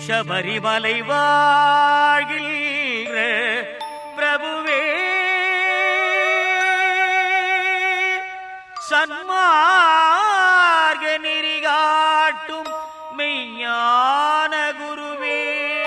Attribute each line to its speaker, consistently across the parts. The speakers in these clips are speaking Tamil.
Speaker 1: சபரிமலை வாழ்கின்ற பிரபுவே சன்மார்க்க நெறி காட்டும் மெய்ஞான குருவே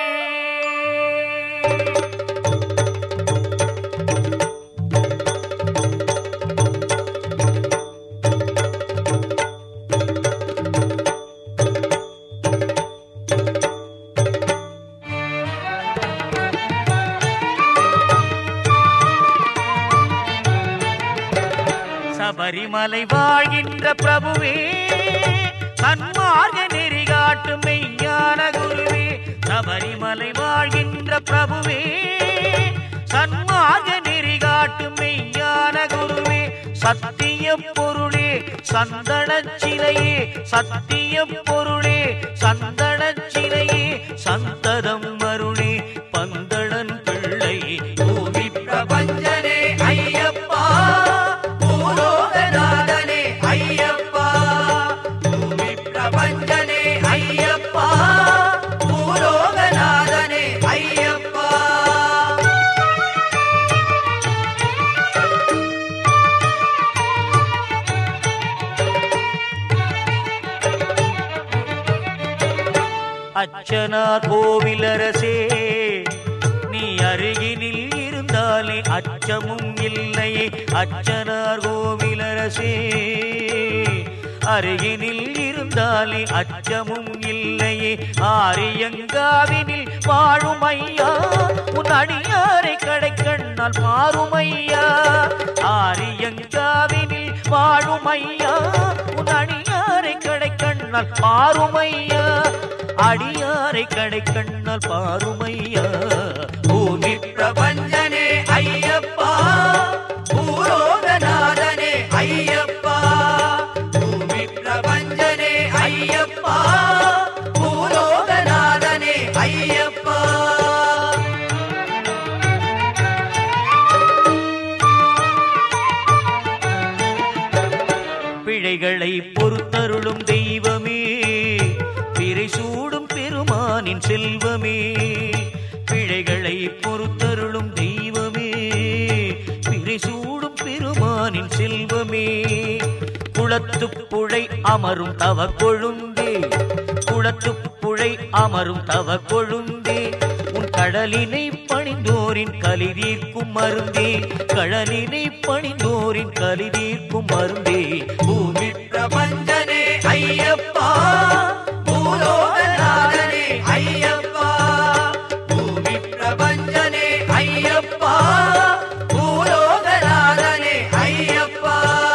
Speaker 1: சபரிமலை வாழ்கின்ற பிரபுவே சன்மார்க்க நெறி காட்டும் மெய்ஞான குருவே சபரிமலை வாழ்கின்ற பிரபுவே சன்மார்க்க நெறி காட்டும் மெய்ஞான குருவே சத்திய பொருளே சந்தனச் சிலையே சத்திய பொருளே சந்தனச் சிலையே சந்ததம் அருளே பந்தளன் பிள்ளை பூமி பிரபஞ்சனே ஐயப்பா பூலோகநாதனே ஐயப்பா பூமி பிரபஞ்சனே ஐயப்பா பூலோகநாதனே ஐயப்பா அச்சனார் கோவிலரசே நீ அருகினில் இருந்தாலே அச்சமும் இல்லையே அச்சனார் கோவிலரசே அருகினில் இருந்தாலே அச்சமும் இல்லையே ஆரியங்காவினில் வாழும் ஐயா உன் அடியாரை கடைக்கண்ணால் பாரும் ஐயா ஆரியங்காவினில் வாழும் ஐயா உன் அடியாரை கடைக்கண்ணால் பாரும் ஐயா அடியாரை கடைக்கண்ணால் பாரும் ஐயா பூமி பிரபஞ்சனே ஐயப்பா பூலோகநாதனே ஐயப்பா பூமி பிரபஞ்சனே ஐயப்பா பூலோகநாதனே ஐயப்பா பிழைகளை பொறுத்தருளும் தெய்வமே பிறை சூடும் பெருமானின் செல்வமே பிழைகளை பொறுத்தருளும் தெய்வமே பிறை சூடும் பெருமானின் செல்வமே குளத்துப்புழை அமரும் தவ கொழுந்தே குளத்துப்புழை அமரும் தவ கொழுந்தே உன் கடலினை பணிந்தோரின் கலி தீர்க்கும் மருந்தே கடலினை பணிந்தோரின் கலி தீர்க்கும் மருந்தே பூமி பிரபஞ்சனே ஐயப்பா பூலோகநாதனே ஐயப்பா பூமி பிரபஞ்சனே ஐயப்பா பூலோகநாதனே ஐயப்பா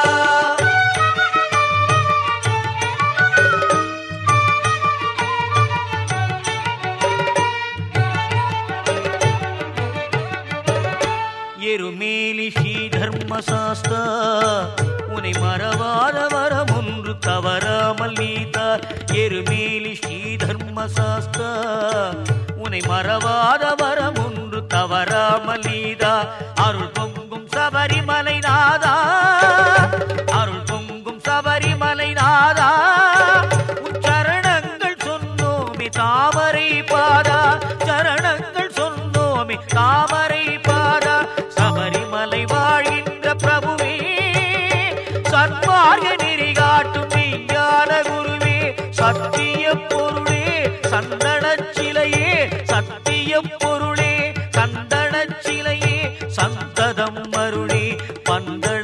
Speaker 1: எருமேலி ஸ்ரீ தர்மசாஸ்தா உனை மறவாத வரம் ஒன்று தவறாமல் நீத்தார் எருமேலி ஸ்ரீ தர்மசாஸ்தா உனை மறவாத வரம் ஒன்று தவறாமல் நீதா அருள் பொங்கும் சபரிமலை நாதா அருள் பொங்கும் சபரிமலை நாதா உச்சரணங்கள் சொன்னோமி தாமரை பாதா சரணங்கள் சொன்னோமி தாமரை பாதா சபரிமலை வாழ்கின்ற பிரபுவே சன்மார்க்க நெறி காட்டும் மெய்ஞான குருவே சத்திய பொருளே சந்தனச் சிலையே சத்திய பொருளே சந்தனச் சிலையே சந்ததம் அருளே பந்தள